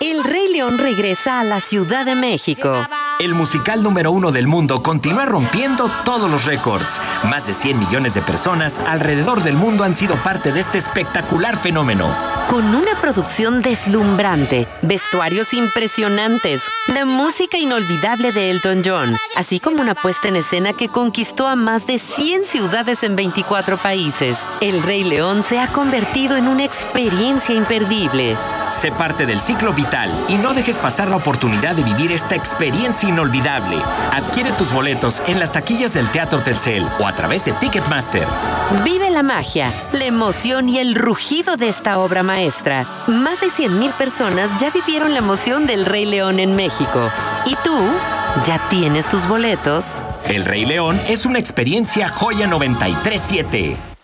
El Rey León regresa a la Ciudad de México. El musical número 1 del mundo continúa rompiendo todos los récords. Más de 100 millones de personas alrededor del mundo han sido parte de este espectacular fenómeno. Con una producción deslumbrante, vestuarios impresionantes, la música inolvidable de Elton John, así como una puesta en escena que conquistó a más de 100 ciudades en 24 países, El Rey León se ha convertido en una experiencia imperdible. Sé parte del ciclo vital y no dejes pasar la oportunidad de vivir esta experiencia inolvidable. Adquiere tus boletos en las taquillas del Teatro Telcel o a través de Ticketmaster. Vive la magia, la emoción y el rugido de esta obra maestra. Más de 100,000 personas ya vivieron la emoción del Rey León en México. ¿Y tú? ¿Ya tienes tus boletos? El Rey León es una experiencia Joya 93.7.